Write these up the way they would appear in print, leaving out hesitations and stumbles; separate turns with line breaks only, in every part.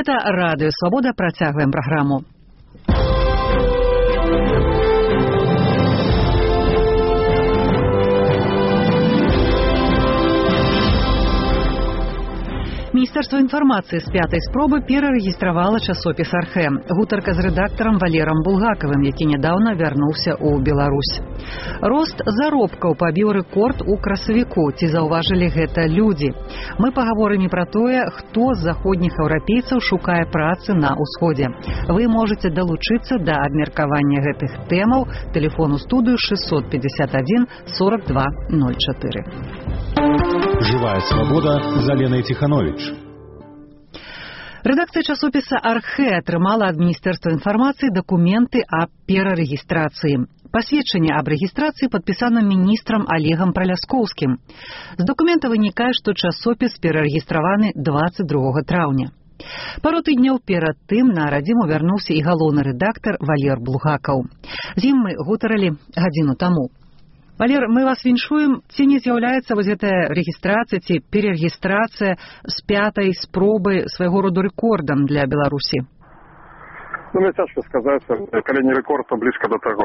Гэта Радыё Свабода, працягваем праграму. Міністэрства інфармацыі з пятай спробы перарэгістравала часопіс «Архэ». Гутарка з рэдактарам Валерам Булгакавым, які нядаўна вярнуўся ў Беларусь. Рост заробкаў пабіў рэкорд у красавіку. Ці заўважылі гэта людзі? Мы пагаворым і пра тое, хто з заходніх еўрапейцаў шукае працы на ўсходзе. Вы можаце далучыцца да абмеркавання гэтых тэмаў. Тэлефон у студыю 651 42 04.
Живая свобода з Аленай Ціхановіч.
Рэдакцыя часопіса «Архэ» атрымала ад Міністэрства інфармацыі дакументы аб перарэгістрацыі. Пасведчанне аб рэгістрацыі падпісана міністрам Олегам Праляскоўскім. З дакумента вынікае, што часопіс перарэгістраваны 22 траўня. Пару тыдняў перад тым на радзіму вярнуўся і галоўны рэдактар Валер Булгакаў. З ім мы гутарылі гадзіну таму. Валер, мы вас віншуем. Ці не з'яўляецца вось гэтая рэгістрацыя ці перарэгістрацыя з пятай спробы свайго роду рэкордам для Беларусі?
Мне цяжка сказаць, калі не рэкорд, то блізка да таго.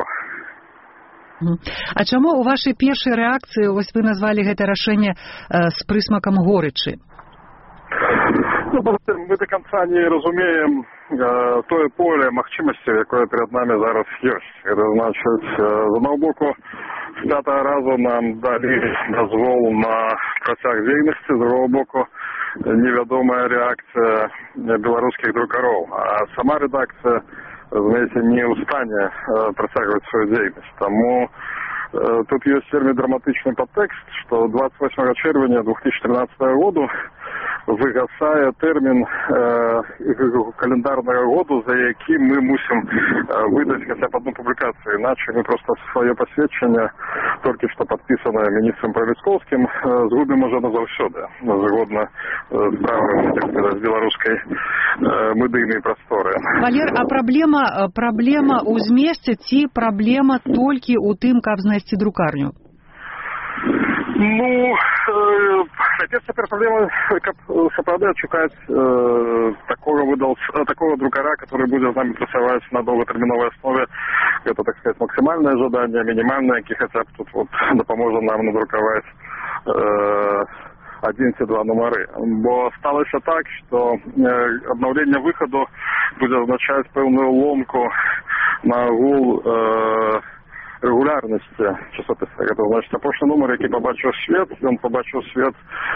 А чаму ў вашай першай рэакцыі вось вы назвалі гэта рашэнне з прысмакам горычы?
Мы до конца не разумеем тое поле магчымасцяў, якое перед нами зараз ёсць. Это значит, з аднаго боку, з пятага разу нам далі дазвол на працяг дзейнасці, з другого боку, невядомая рэакцыя беларускіх друкароў. А сама рэдакцыя, знаете, не ў стане працягваць сваю дзейнасць. Таму тут ёсць вельмі драматычны падтэкст, што 28 чэрвеня 2013 году выгасае тэрмін календарнага году, за які мы мусім выдаць хаця б одну публікацыю. Іначе мы проста сваё пасведчанне, толькі што падпісанае міністрам Праляскоўскім, згубім ужо назаўсёды, згодна з правилам, так сказаць, беларускай медыйнай прасторы.
Валер, а праблема ў змесце ці праблема толькі ў тым, каб знайсці друкарню?
Ну, цяпер праблема, каб сапраўды адшукаць такого друкара, который будзе з намі працаваць на доўгатэрміновай аснове. Это, так сказать, максимальное жаданне, минимальное, які хаця б тут вот дапаможа нам надрукаваць один ці два нумары. Бо сталося так, што аднаўленне выхаду будзе азначаць пэўную ломку на агул регулярности часописа. Это значит, апошні нумар, який побачив свет, он побачив свет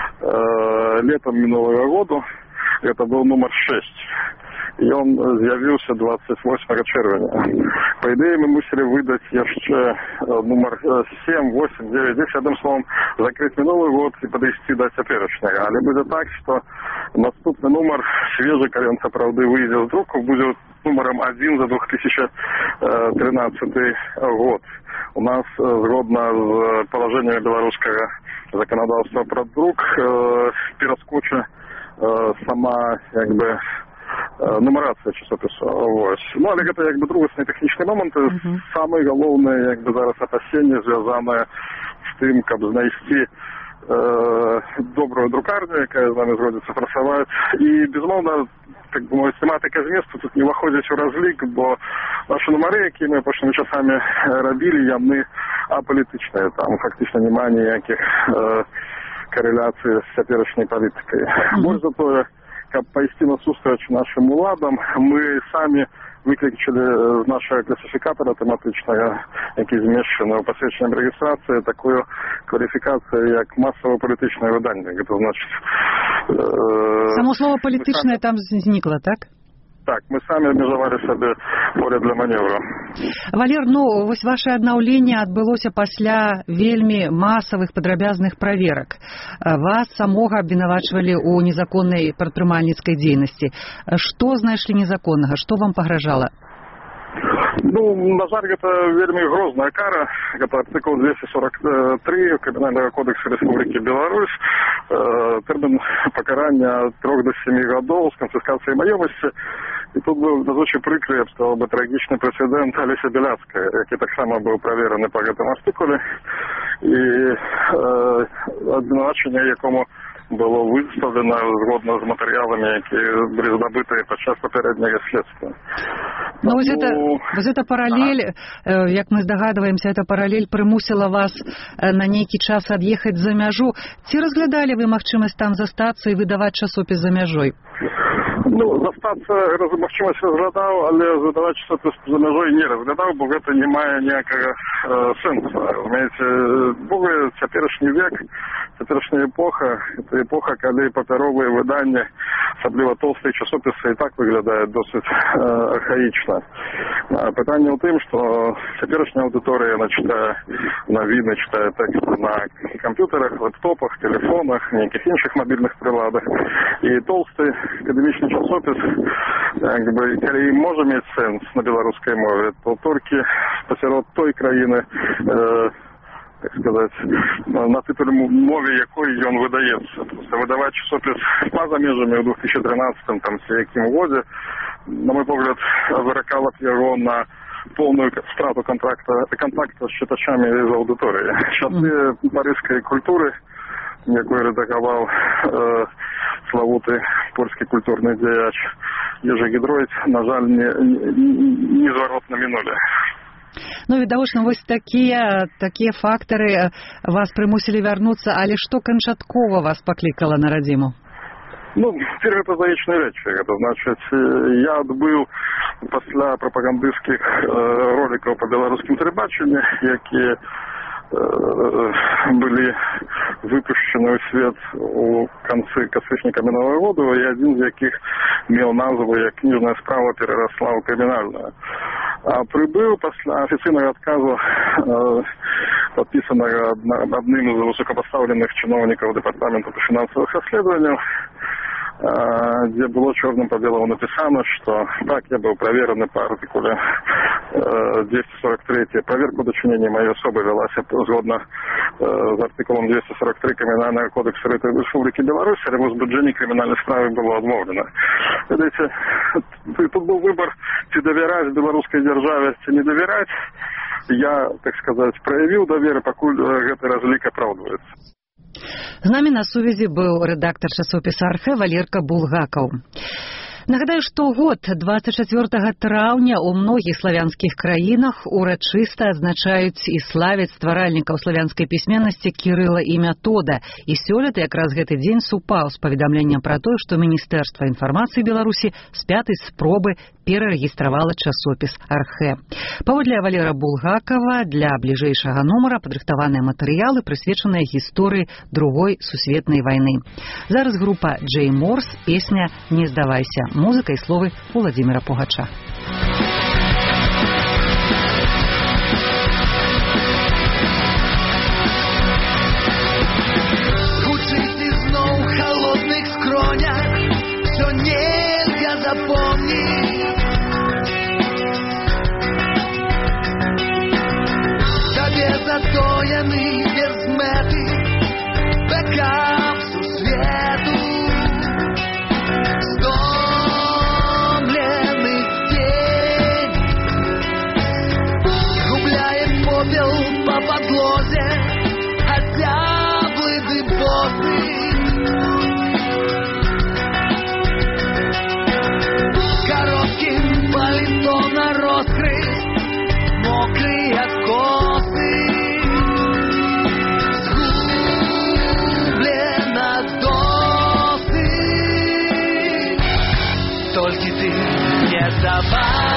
летом минулого года. Это был номер 6. И он з'явился 28 червня. По идее, мы мусили выдать еще номер 7, 8, 9, 10, одним словом, закрыть минулый год и подвести до теперешнего. Але будет так, что наступный номер, свежий, когда он, правда, выйдет с друку, будет номером 1 за 2013 год. У нас, згодна з положениями белорусского законодавства про друк, перескоче сама, якби, нумерація часопису. Ось. Ну, але це, якби, другосні технічні моменти. Саме головне, якби, зараз опасення зв'язане з тим, щоб знайти добрую друкарню, яка з нами згодиться працювати. І, безумовно, так би мовити, тематика змісту тут не виходить у розлік, бо наші номери, які ми останніми часами робили, вони аполітичні. Там фактично немає ніяких кореляцій з теперішньою політикою. Більше того, щоб пойти на зустріч нашим уладам, ми самі виключили з нашого класифікатора тематичного, який зміщений у посвідченні реєстрації, таку кваліфікацію, як масове політичне видання. Це значить...
Само слово «політичне» там зникло, так?
Так, мы сами обмежавали себе поле для маневру.
Валер, ну, вось ваше аднаўленне адбылося пасля вельмі масавых падрабязных праверак. Вас самога абвінавачвалі ў незаконнай прадпрымальніцкай дзейнасці. Што знайшлі незаконнага? Што вам пагражала?
Ну, на жаль, гэта вельмі грозная кара. Гэта артыкул 243 Криминального кодекса Республики Беларусь. Тэрмін пакарання ад 3 до 7 гадоў з канфіскацыяй маёмасці. І тут быў надзвычай прыкры, я б сказал бы, трагічны прэцэдэнт Алеся Беляцкая, які таксама быў правераны па гэтым артыкуле. І абвінавачанне, якому было выставлено згодна з матэрыяламі, якія былі здабытыя падчас папярэдняга следства.
Но вось эта паралель, як мы здагадваемся, эта паралель прымусіла вас на нейкі час ад'ехаць за мяжу. Ці разглядалі вы магчымасць там застацца і выдаваць часопіс за мяжой?
Застацца магчымасць разглядаў, але выдаваць часопіс за мяжой не разглядаў, бо гэта не мае ніякага сэнсу. Разумееце, цяперашні век, цяперашняя эпоха, это эпоха, калі папяровыя выданні, асабліва толстыя часопісы, і так выглядаюць досыць архаічна. Пытанне ў тым, што цяперашняя аўдыторыя чытае навіны, чытае тэксты на камп'ютарах, лэптопах, тэлефонах, нейкіх іншых мабільных прыладах. І толсты акадэмічны часопіс, калі можа мець сэнс на беларускай мове, то толькі пасярод той краіны, так сказать, на тытуле мове, якой ён выдаецца. Выдаваць часопіс па-за межамі ў 2013 там ці якім годзе, на мой погляд, выракала б яго на полную страту контакта з чытачамі з аўдыторыяй. Часы парыжскай культуры, якую рэдагаваў славуты польскі культурны дзеяч Ежы Гідройць, на жаль, незваротна мінулі.
Відавочна, вось такія фактары вас прымусілі вярнуцца, але што канчаткова вас паклікала на радзіму?
Цяпер гэта заечныя рэчы. Гэта значыць, я адбыў пасля прапагандысцкіх ролікаў па беларускім тэлебачанні, якія былі выпушчаны ў свет у канцы кастрычніка мінулага году, і адзін з якіх меў назву як кніжная справа перарасла ў крымінальную. А прыбыў пасля афіцыйнага адказу, падпісанага адным з высокапастаўленых чыноўнікаў дэпартаменту па фінансавых расследаванняў, где было черным по белому написано, что так, я был проверен по артикуле 243. Проверка дочинения моей особы велась згодно з артикулом 243 Криминального кодекса Республики Беларусь, але возбуждение криминальной справы было отмовлено. Видите, тут был выбор, чи доверять белорусской державе, чи не доверять. Я, так сказать, проявил доверие, покуль эта разлика оправдывается.
З намі на сувязі быў рэдактар часопіса «Архэ» Валерка Булгакаў. Нагадаю, штогод 24 траўня ў многіх славянскіх краінах урачыста адзначаюць і славяць стваральнікаў славянскай пісьменнасці Кірыла і Метода. І сёлета якраз гэты дзень супаў з паведамленнем пра тое, што Міністэрства інфармацыі Беларусі з 5-й спробы перарэгістравала часопіс «Архэ». Паводле Валера Булгакава, для бліжэйшага нумара падрыхтаваныя матэрыялы, прысвечаныя гісторыі Другой сусветнай вайны. Зараз група «Джей Морс», песня «Не здавайся». Музыка и словы Владимира Пугача.
Гучыць ізноў у холодных скронях, всё нельга запомніць. Табе затоены без мэты, бэкап сусвету. По подлозе озяблый дыбосы. Коротким пальто на роскрыть, мокрые косы. Сгублено досыть. Только ты не забывай.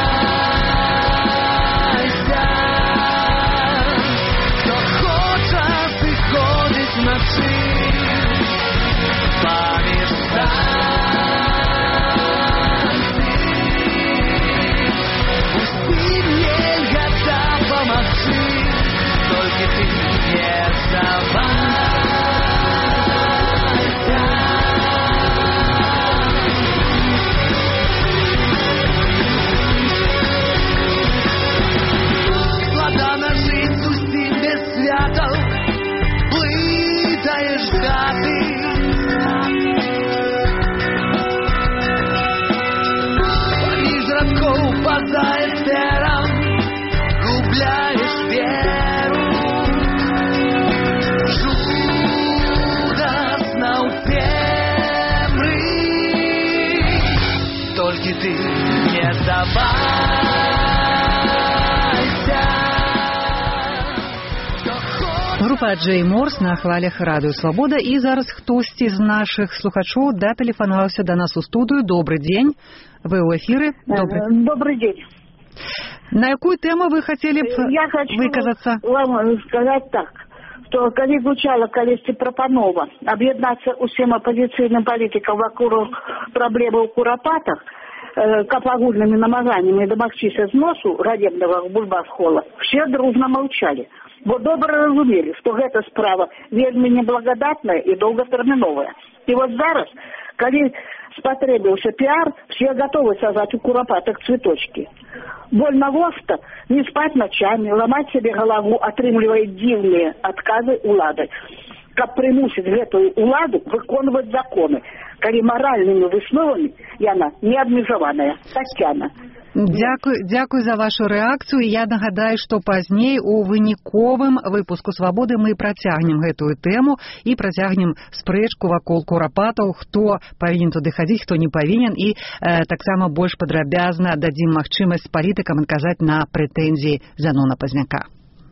Група Джей Морс на хвалях Радыё Свабода. І зараз хтосьці з нашых слухачоў датэлефанаваўся да нас у студыю. Добрый дзень. Вы ў эфіры.
Добрый день.
На якую тему вы хотели б выказаться?
Я хочу вам сказать так, что когда гучала колесьці прапанова об'яднацца усім апозіцыйным палітыкам вакол праблемы ў курапатах, каб агульнымі намаганнямі дамагчыся зносу ганебнага бульбасхола, все дружно молчали. Бо добра разумелі, што гэта справа вельмі неблагодатная і доўгатэрміновая. І вот зараз, калі спатрэбіўся піар, все готовы сажаць у курапатах цветочки. Больно вошта не спаць ночами, ламаць себе галаву, атрымлівае дзіўныя адказы улады, каб прымусіць гэтую уладу выконваць законы, калі маральнымі высновамі яна не абмежаваная. Тацяна.
Дзякуй за вашу рэакцыю. Я нагадаю, што пазней у выніковым выпуску «Свабоды» мы працягнем гэтую тэму і працягнем спрэчку вакол курапатаў, хто павінен туды хадзіць, хто не павінен, і таксама больш падрабязна дадзім магчымасць палітыкам адказаць на прэтэнзіі Зянона Пазняка.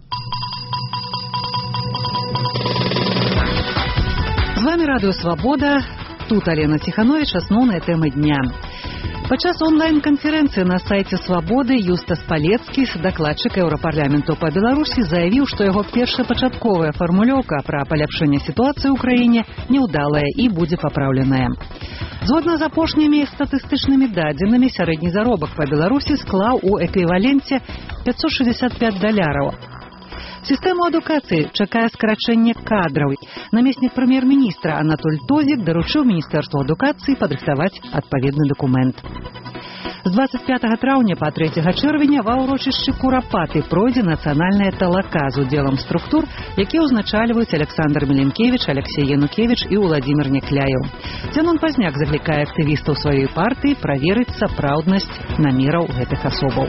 З вами Радыё Свабода. Тут Алена Тиханович, асноўныя тэмы дня. Падчас онлайн-канферэнцыі на сайце «Свабоды» Юстас Палецкі, дакладчык Еўрапарламенту па Беларусі, заявіў, што яго першапачатковая фармулёўка пра паляпшэнне сітуацыі ў краіне няўдалая і будзе папраўленая. Згодна з апошнімі статыстычнымі дадзенымі, сярэдні заробак па Беларусі склаў у эквіваленце $565. Сістэму адукацыі чакае скарачэнне кадраў. Намеснік прэм'ер-міністра Анатоль Тозік даручыў Міністэрству адукацыі падрыхтаваць адпаведны дакумент. З 25 траўня па 3 чэрвеня ва ўрочышчы Курапаты пройдзе нацыянальная талака з удзелам структур, якія ўзначальваюць Александр Меленкевіч, Алексей Янукевіч і Уладзімір Някляеў. Зянон Пазняк заклікае актывістаў сваёй партыі праверыць сапраўднасць намераў гэтых асобаў.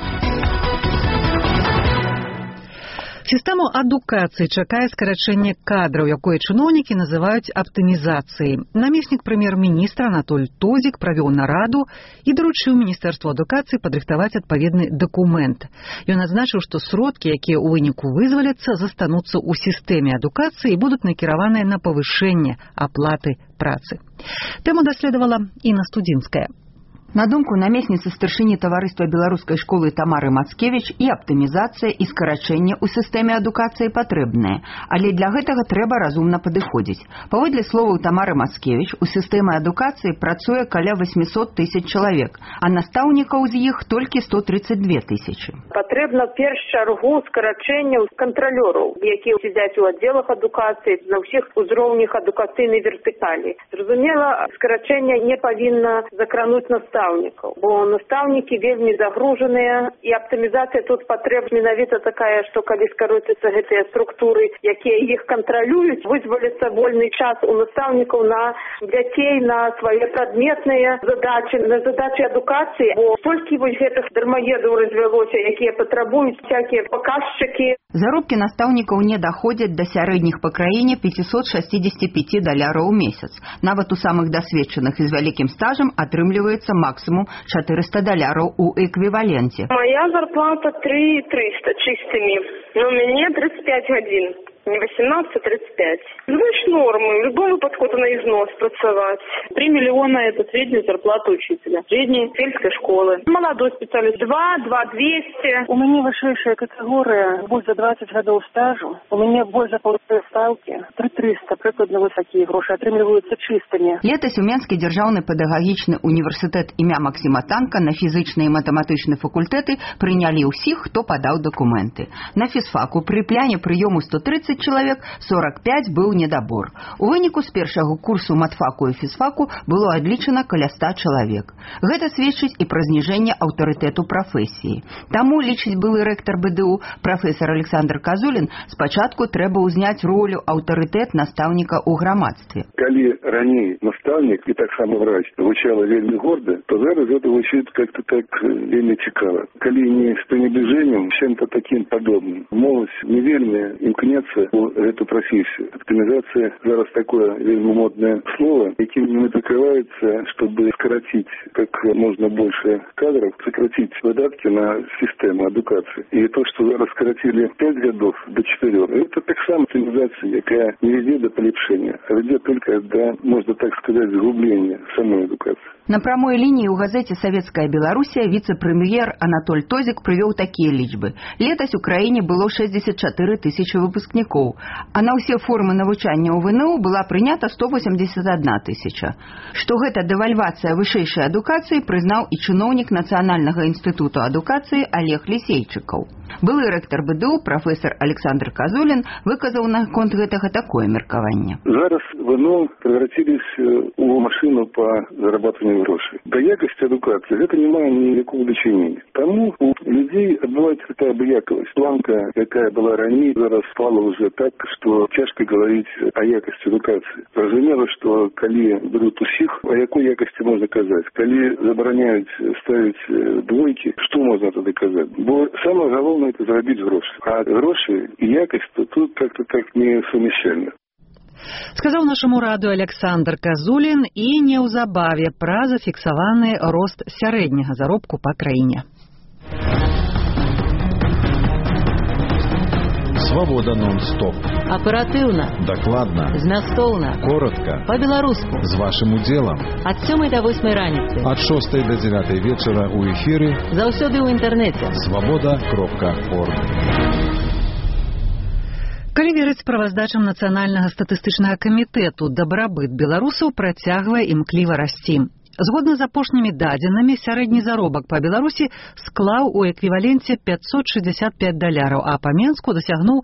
Сістэму адукацыі чакае скарачэнне кадраў, якое чыноўнікі называюць аптымізацыяй. Намеснік прэм'ер-міністра Анатоль Тозік правёў нараду і даручыў Міністэрству адукацыі падрыхтаваць адпаведны дакумент. Ён адзначыў, што сродкі, якія ў выніку вызваляцца, застануцца ў сістэме адукацыі і будуць накіраваныя на павышэнне аплаты працы. Тэму даследавала Інна Студзінская.
На думку намесніцы старшыні таварыства беларускай школы Тамары Мацкевіч, і аптымізацыя, і скарачэнне ў сістэме адукацыі патрэбныя, але для гэтага трэба разумна падыходзіць. Паводле словаў Тамары Мацкевіч, у сістэме адукацыі працуе каля 800 000 чалавек, а настаўнікаў з іх толькі 132 000.
Патрэбна перш чаргу скарачэнняў кантралёраў, якія сядзяць у аддзелах адукацыі на ўсіх узроўнях адукацыйнай вертыкалі. Зразумела, скарачэнне не павінна закрануць настаўнікаў, бо настаўнікі вельмі загружаныя, і аптымізацыя тут патрэбна менавіта такая, што калі скароцяцца гэтыя структуры, якія іх кантралююць, вызваліцца вольны час у настаўнікаў на дзяцей, на свае прадметныя задачы, на задачы адукацыі, бо столькі вось гэтых дармаедаў развялося, якія патрабуюць всякія паказчыкі.
Заробкі настаўнікаў не даходзяць да сярэдніх па краіне $565 ў месяц. Нават у самых дасведчаных і з вялікім стажам атрымліваецца максимум $400 у эквиваленте.
Моя зарплата 3300 чистыми, но мне 35 годин. Не 18, 35. Знаешь, нормы. Любому подходу на износ працевать. 3 миллиона – это средняя зарплата учителя. Средней сельской школы. Молодой специалист. 200.
У меня высшая категория. Больше за 20 годов стажу. У меня больше за полторы ставки. 3300. Прикладно высокие гроши. Отрымливаются чистыми.
Летась у Менскі дзяржаўны педагагічны універсітэт імя Максима Танка на фізычныя і матэматычныя факультэты прынялі ўсіх, хто падаў дакументы. На фізфаку пры пляне прыёму 130 чалавек, 45 быў недабор. У выніку з першага курсу матфаку і фізфаку было адлічана каля 100 чалавек. Гэта сведчыць і пра зніжэнне аўтарытэту прафесіі. Таму, лічыць былы рэктар БДУ, прафесар Александр Казулін, спачатку трэба ўзняць ролю аўтарытэт настаўніка ў грамадстве.
Калі раней настаўнік і таксама врач гучала вельмі горда, то зараз гэта гучыць как-то так вельмі цікава. Калі не з пренебрежением, чым-то таким подобным. Моладзь не вельмі імкнецца
у эту профессию. Оптимизация зараз такое вельмі модное слово, яким не прикрывается, чтобы сократить как можно больше кадров, сократить выдатки на систему эдукации. И то, что зараз сократили 5 годов до 4, это так само оптимизация, якая не ведет до полепшения, а ведет только до, можно так сказать, заглубления самой эдукации.
На прамой лінії ў газеце «Савецкая Беларусія» віцэ-прэм'ер Анатоль Тозік прывёў такія лічбы. Летась у краіне было 64 тысячы выпускнікоў, а на ўсе формы навучання ў ВНУ была прынята 181 тысяча. Што гэта дэвальвацыя вышэйшай адукацыі, прызнаў і чыноўнік Нацыянальнага інстытуту адукацыі Олег Лісейчыкаў. Былы рэктар БДУ прафесор Александр Казулин выказаў наконт гэтага такое меркаванне.
Зараз ВНУ превратились у машину по зарабатыванию грошей. До якости адукации это не мае никакого дочинения. Тому у людей отбывается такая обыяковость. Планка, какая была ранее, зараз стала уже так, что тяжко говорить о якости адукации. Разумело, что коли берут усіх, о якой якости можно казать. Коли забороняют ставить двойки, что можно тогда казать? Бо самое главное это заработать гроши. А гроши и якость тут как-то так не совмещально.
Сказаў нашаму радыё Александр Казулин і неўзабаве пра зафіксаваны рост сярэдняга заробку па краіне.
Свобода нон-стоп.
Аперативно.
Докладно.
Змястоўна.
Коротко.
По-беларуску.
З вашим удзелам.
Ад 7 до 8 раніцы.
Ад 6 до 9 вечера у эфиры.
Заўсёды ў інтэрнэце.
Свобода.орг.
Калі верыць справаздачам Нацыянальнага статыстычнага камітэту, дабрабыт беларусаў працягвае імкліва расці. Згодна з апошнімі дадзенымі, сярэдні заробак па Беларусі склаў у эквіваленце $565, а па Менску дасягнуў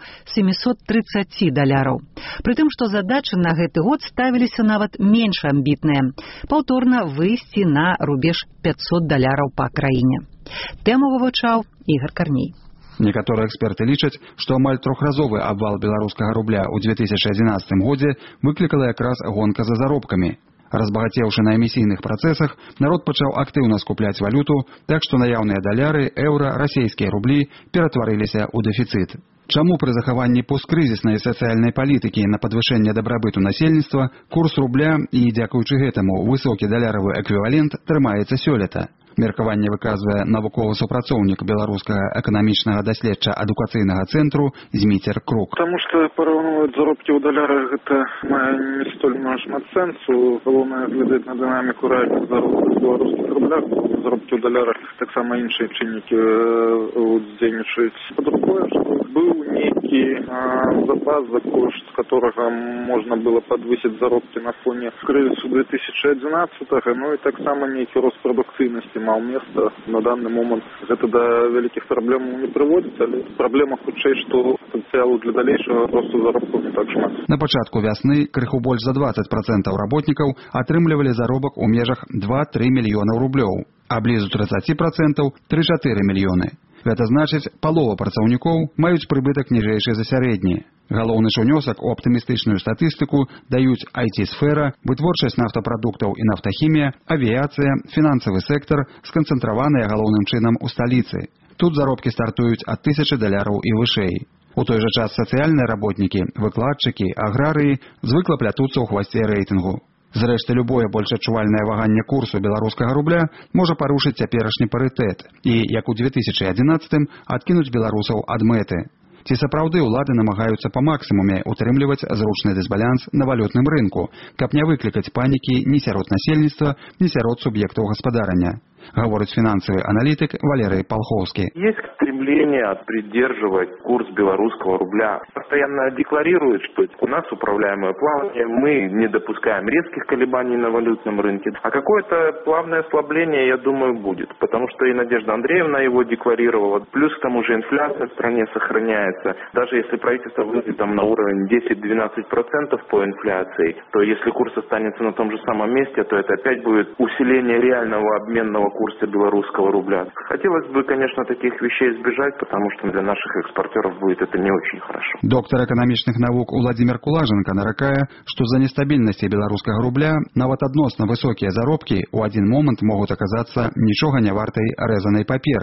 $730. Прытым, што задачы на гэты год ставіліся нават менш амбітныя – паўторна выйсці на рубеж $500 па краіне. Тэму вывучаў Ігор Карней.
Некаторыя эксперты лічаць, што амаль трохразовы абвал беларускага рубля ў 2011 годзе выклікала якраз гонка за заробкамі. Разбагацеўшы на эмісійных працэсах, народ пачаў актыўна скупляць валюту, так што наяўныя даляры, еўра, расійскія рублі ператварыліся ў дэфіцыт. Чаму пры захаванні посткрызіснай сацыяльнай палітыкі на падвышэнне дабрабыту насельніцтва курс рубля і, дзякуючы гэтаму, высокі даляравы эквівалент трымаецца сёлета? Меркаванне выказвае навуковы супрацоўнік беларускага эканамічнага даследча-адукацыйнага цэнтру Зміцер Крук.
Потому что параўноўваць заробкі ў далярах гэта мае не столь шмат сэнсу. Галоўнае глядзець на дынаміку рэальных заробкаў у беларускіх рублях. Заробкі ў далярах таксама іншыя чыннікі ўздзейнічаюць. Па-другое, што быў нейкі запас, за кошт которого можна было падвысіць заробкі на фоне крызісу 2011-го, ну і таксама нейкі рост прадукцыйнасці маў места. На данный момент гэта да вялікіх праблем не прыводзіць, але праблема хутчэй, што патэнцыялу для далейшага росту заробкаў не так шмат.
На пачатку вясны крыху больш за 20% работнікаў атрымлівалі заробак у межах 2-3 мільёнаў рублёў, а блізу 30% 3-4 мільёны. Гэта значыць, палова працаўнікоў маюць прыбытак ніжэйшы за сярэдні. Галоўны ж унёсак у аптымістычную статыстыку даюць IT-сфера, вытворчасць нафтапрадуктаў і нафтахімія, авіяцыя, фінансавы сектар, сканцэнтраваныя галоўным чынам у сталіцы. Тут заробкі стартуюць ад $1000 і вышэй. У той жа час сацыяльныя работнікі, выкладчыкі, аграрыі звыкла плятуцца ў хвасце рэйтынгу. Зрэшты, любое больш адчувальнае ваганне курсу беларускага рубля можа парушыць цяперашні парытэт і, як у 2011-м, адкінуць беларусаў ад мэты. Ці сапраўды ўлады намагаюцца па максімуме утрымліваць зручны дысбаланс на валютным рынку, каб не выклікаць панікі ні сярод насельніцтва, ні сярод суб'ектаў гаспадарання? Говорит финансовый аналитик Валерий Полховский.
Есть стремление придерживать курс белорусского рубля. Постоянно декларирует, что у нас управляемое плавание, мы не допускаем резких колебаний на валютном рынке. А какое-то плавное ослабление, я думаю, будет. Потому что и Надежда Андреевна его декларировала. Плюс к тому же инфляция в стране сохраняется. Даже если правительство выйдет там на уровень 10-12% по инфляции, то если курс останется на том же самом месте, то это опять будет усиление реального обменного курса белорусского рубля. Хотелось бы, конечно, таких вещей избежать, потому что для наших экспортеров будет это не очень хорошо.
Доктор экономічных навук Владимир Кулаженко наракае, што за нестабільнасці беларускага рубля нават адносна высокія заробкі ў адзін момант могуць аказацца нічога не вартай рэзанай паперай.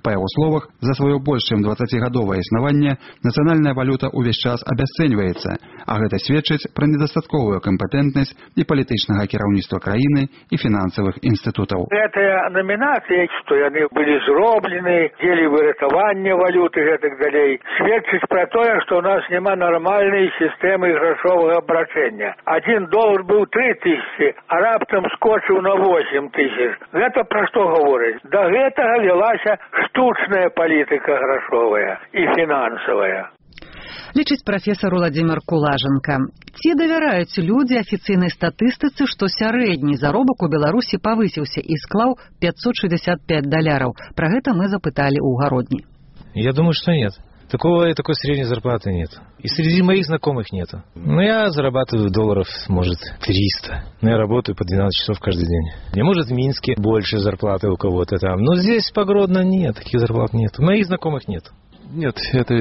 Па яго словах, за сваё больш чым 20гадовае існаванне нацыянальная валюта ўвесь час абясцэньваецца, а гэта сведчыць пра недастатковую кампетэнтнасць і палітычнага кіраўніцтва краіны і фінансавых інстытутаў.
Гэтыя намінацыі, што яны былі зроблены, дзелі выратаванне валюты і так далей, сведчыць пра тое, што ў нас няма нармальнай сістэмы грашовага абрачэння. $1 быў 3000, а раптам скочыў на 8000. Гэта пра што гаворыць? Да гэтага велася штучная палітыка грашовая і фінансавая.
Лічыць прафесар Уладзімір Кулаженка. Ці давяраюць людзі афіцыйнай статыстыцы, што сярэдні заробак у Беларусі павысіўся і склаў $565. Про гэта мы запыталі ў Гародні.
Я думаю, что нет. Такой средней зарплаты нет. И среди моих знакомых нету. Я зарабатываю $, может, 300. Но я работаю по 12 часов каждый день. И может в Минске больше зарплаты у кого-то там. Но здесь по Гродно нет, таких зарплат нет. Моих знакомых нет.
Нет,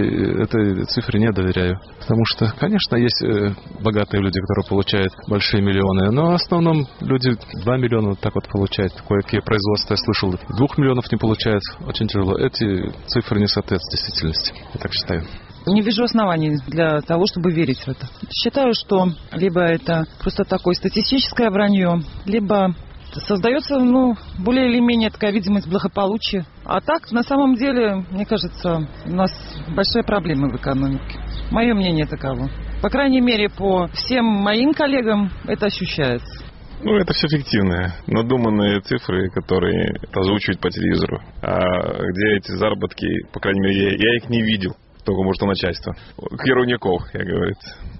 этой цифре не доверяю. Потому что, конечно, есть богатые люди, которые получают большие миллионы, но в основном люди 2 миллиона вот так вот получают. Кое-какие производства, я слышал, 2 миллионов не получают. Очень тяжело. Эти цифры не соответствуют действительности. Я так считаю.
Не вижу оснований для того, чтобы верить в это. Считаю, что либо это просто такое статистическое вранье, либо создается, более или менее такая видимость благополучия. А так, на самом деле, мне кажется, у нас большие проблемы в экономике. Мое мнение таково. По крайней мере, по всем моим коллегам это ощущается.
Это все фиктивные, надуманные цифры, которые озвучивают по телевизору. А где эти заработки, по крайней мере, я их не видел. Только, может, у начальства. Херуняков, я говорю.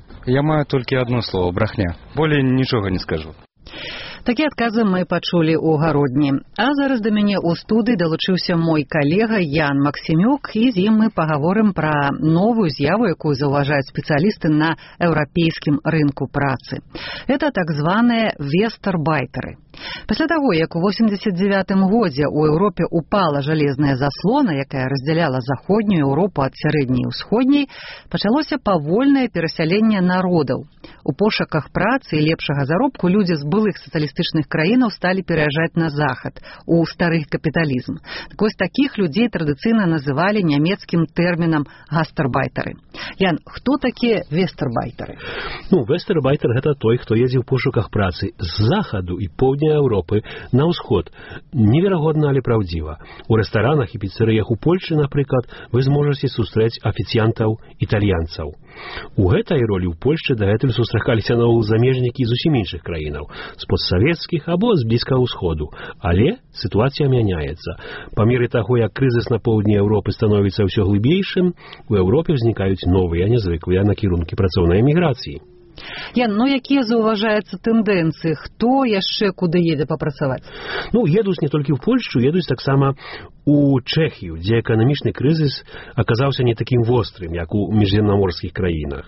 Я маю только одно слово – брахня. Более ничего не скажу.
Такія адказы мы пачулі ў Гародні. А зараз да мяне ў студыі далучыўся мой калега Ян Максімюк, і з ім мы пагаворым пра новую з'яву, якую заўважаюць спецыялісты на еўрапейскім рынку працы. Это так званыя вестарбайтары. Пасля таго, як у 89-м годзе ў Еўропе упала жалезная заслона, якая раздзяляла заходнюю Еўропу ад сярэдняй і ўсходняй, пачалося павольнае перасяленне народаў. У пошуках працы і лепшага заробку людзі з былых сацыялістычных краінаў сталі пераязджаць на захад, у стары капіталізм. Так вось такіх людзей традыцыйна называлі нямецкім тэрмінам гастарбайтары. Ян, хто такія вестарбайтары?
Вестарбайтер – гэта той, хто едзе ў пошуках працы з захаду і поўдня Еўропы на ўсход. Неверагодна, але праўдзіва. У рэстаранах і піцэрыях у Польшы, напрыклад, вы зможаце сустрэць афіцыянтаў італьянцаў. У гэтай ролі ў Польшчы дагэтуль сустракаліся наогул замежнікі зусім іншых краінаў, з постсавецкіх або з блізкага ўсходу. Але сітуацыя мяняецца. Па меры таго, як крызіс на поўдні Еўропы становіцца ўсё глыбейшым, у Еўропе ўзнікаюць новыя нязвыклыя накірункі працоўнай эміграцыі.
Ян, якія заўважаюцца тэндэнцыі? Хто яшчэ куды едзе папрацаваць?
Едуць не толькі ў Польшчу, едуць таксама у Чэхію, дзе эканамічны крызіс аказаўся не такім вострым, як у міжземнаморскіх краінах.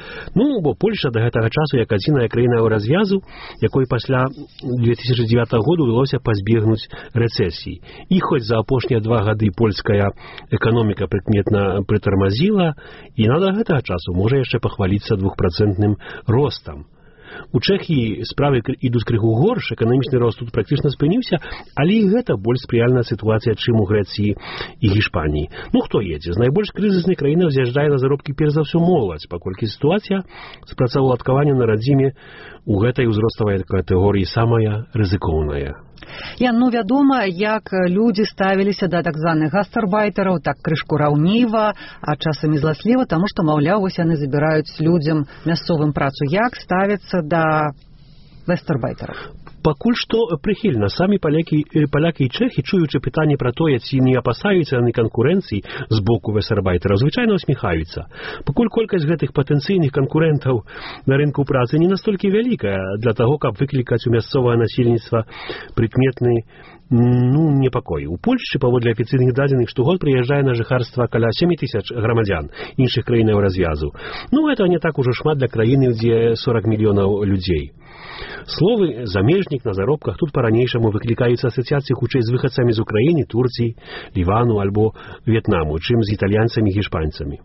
Бо Польша да гэтага часу як адзіная краіна развязу, якой пасля 2009 году удалося пазбегнуць рэцэсіі. І хоць за апошнія 2 гады польская эканоміка прыкметна прытармазіла, і да гэтага часу можа яшчэ пахваліцца 2% ростам. У Чэхіі справы ідуць крыху горш, эканамічны рост тут практычна спыніўся, але і гэта больш спрыяльная сітуацыя, чым у Грэцыі і Гішпаніі. Хто едзе? З найбольш крызіснай краіны з'язджае на заробкі перш за ўсё моладзь, паколькі сітуацыя з працаўладкаваннем на радзіме у гэтай узроставай катэгорыі самая рызыкоўная.
Ян, вядома, як людзі ставіліся да так званых гастарбайтараў, так крышку раўніва, а часам і зласліва, таму што, маўляў, вось яны забіраюць людзям мясцовым працу. Як ставяцца да вестарбайтараў?
Пакуль што прыхільна. Самі палякі і чэхі, чуючы пытанне пра тое, ці не апасаюцца яны канкурэнцыі з боку вестарбайтараў, звычайна усміхаюцца. Пакуль колькасць гэтых патэнцыйных канкурэнтаў на рынку працы не настолькі вялікая для таго, каб выклікаць у мясцовае насельніцтва прыкметны непакой. У Польшчы, паводле афіцыйных дадзеных, штогод прыязджае на жыхарства каля 7000 грамадзян іншых краінаў развязу. Гэта не так ужо шмат для краіны, дзе 40 мільёнаў людзей. Словы «замежнік» на заробках тут па-ранейшаму выклікаюцца асацыяцыі хутчэй з выхадцамі з Украіны, Турцыі, Лівану альбо В'етнаму, чым з італьянцамі і гішпанцамі.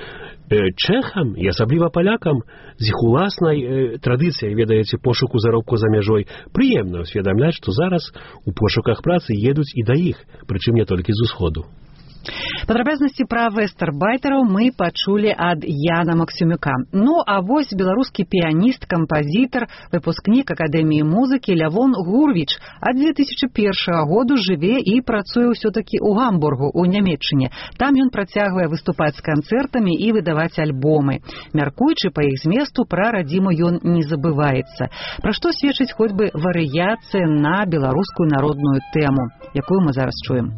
Чэхам і асабліва палякам з іх уласнай традыцыяй, ведаеце, пошуку заробку за мяжой, прыемна ўсведамляць, што зараз у пошуках працы едуць і да іх, прычым не толькі з усходу.
Падрабязнасці пра гастарбайтараў мы пачулі ад Яна Максімюка. Ну, а вось беларускі піяніст, кампазітар, выпускнік Акадэміі музыкі Лявон Гурвіч ад 2001 году жыве і працуе ўсё-такі ў Гамбургу, у Нямецчыне. Там ён працягвае выступаць з канцэртамі і выдаваць альбомы. Мяркуючы па іх зместу, пра радзіму ён не забываецца. Пра што сведчыць хоць бы варыяцыя на беларускую народную тэму, якую мы зараз чуем.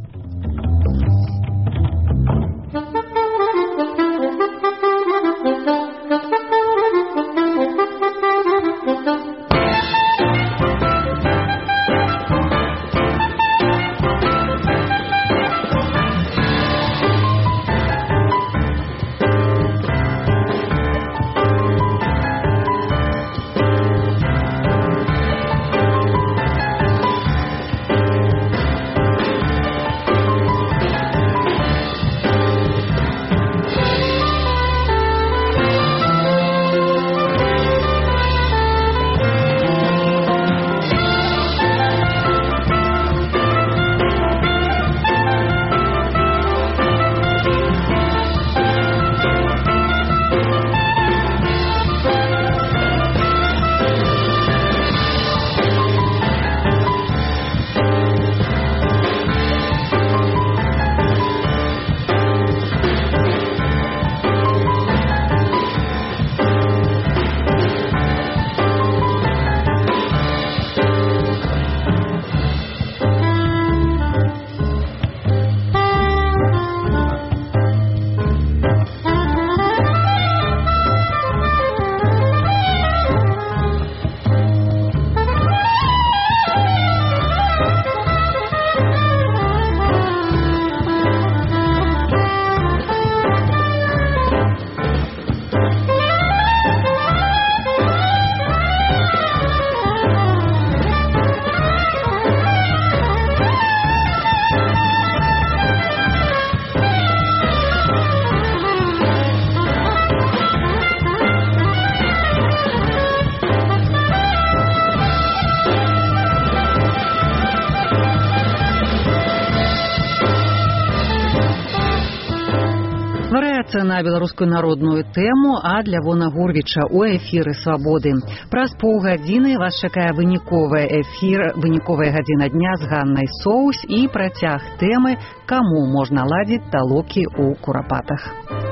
На беларускую народную тэму ад Лявона Гурвіча ў эфіры Свабоды. Праз паўгадзіны вас чакае выніковая гадзіна дня з Ганнай Соус і працяг тэмы «Каму можна ладзіць талокі ў Курапатах».